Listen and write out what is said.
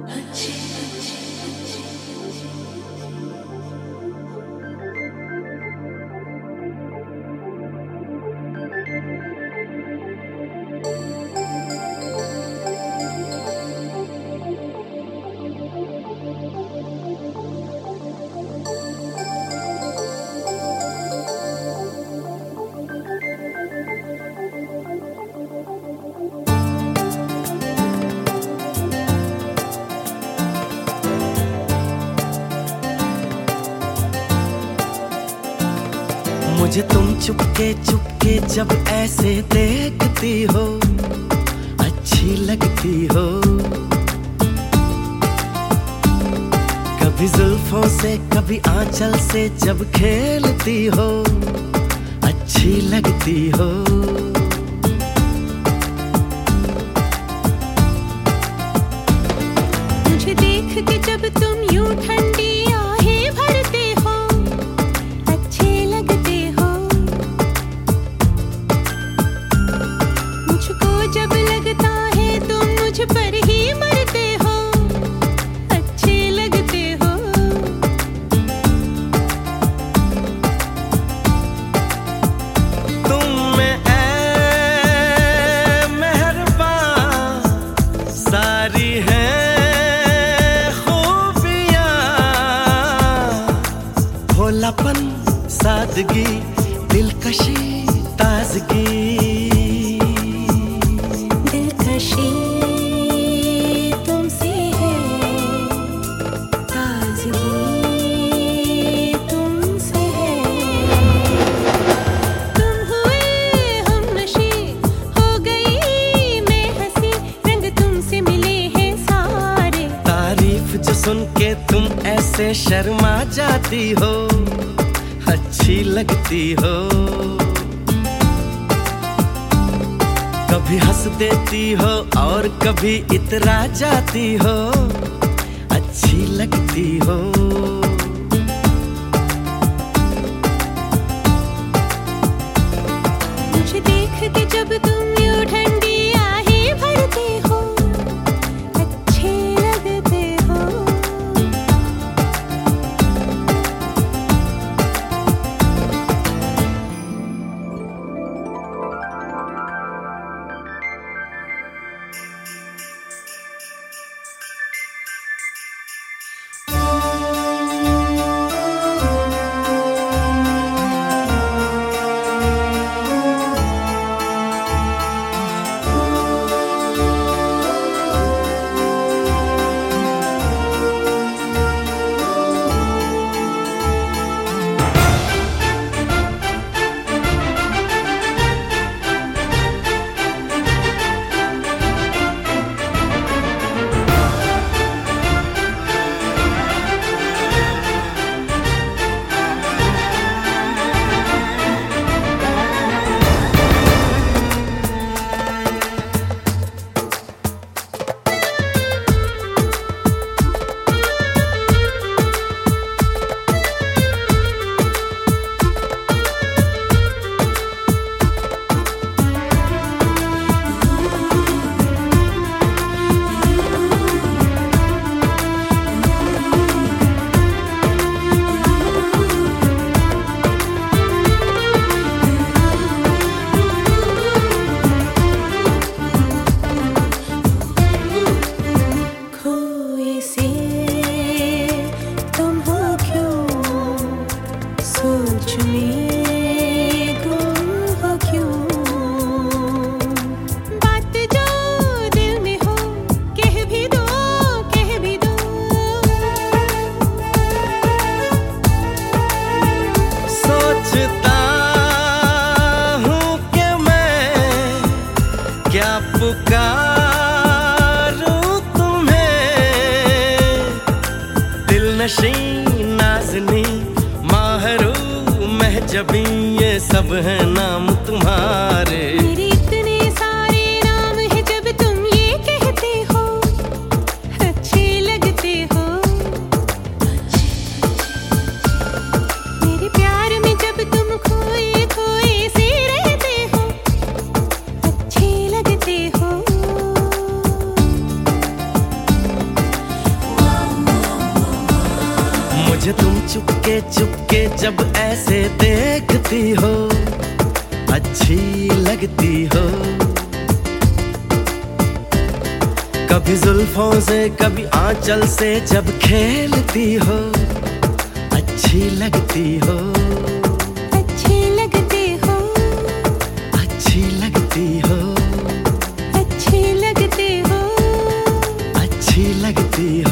मुझे तुम चुपके चुपके जब ऐसे देखती हो, अच्छी लगती हो। कभी जुल्फों से कभी आंचल से जब खेलती हो, अच्छी लगती हो। मुझे देख के जब तुम यूं ठंडी आहें भरते हो, अच्छे लगते हो। मुझको जब लगता है तुम मुझ पर ही मरते हो, अच्छे लगते हो। तुम में ऐ मेहरबान सारी है भोलापन, सादगी, दिलकशी, ताजगी। दिलकशी तुमसे है, ताजगी तुमसे है। तुम हुए हमनशी, हो गई मैं हंसी, रंग तुमसे मिले हैं सारे। तारीफ जो सुन के तुम ऐसे शर्मा जाती हो, अच्छी लगती हो। कभी हंस देती हो और कभी इतरा जाती हो, अच्छी लगती हो। मुझे देख के जब तुम यूं ठंडी आहें भरते हो, अच्छे लगते हो। पुकारूं तुम्हें, दिल नशी नाज़नी माहरू महजबी, ये सब है नाम तुम्हारे। मेरे इतने सारे नाम है जब तुम ये कहते हो, अच्छे लगते हो। मेरे प्यार में जब तुम खोए खोए से रहते हो, अच्छे लगते हो। तुम चुपके चुपके जब ऐसे देखती हो, अच्छी लगती हो। कभी जुल्फों से कभी आंचल से जब खेलती हो, अच्छी लगती हो। अच्छी लगती हो, अच्छी लगती हो, अच्छी लगती हो, अच्छी लगती हो।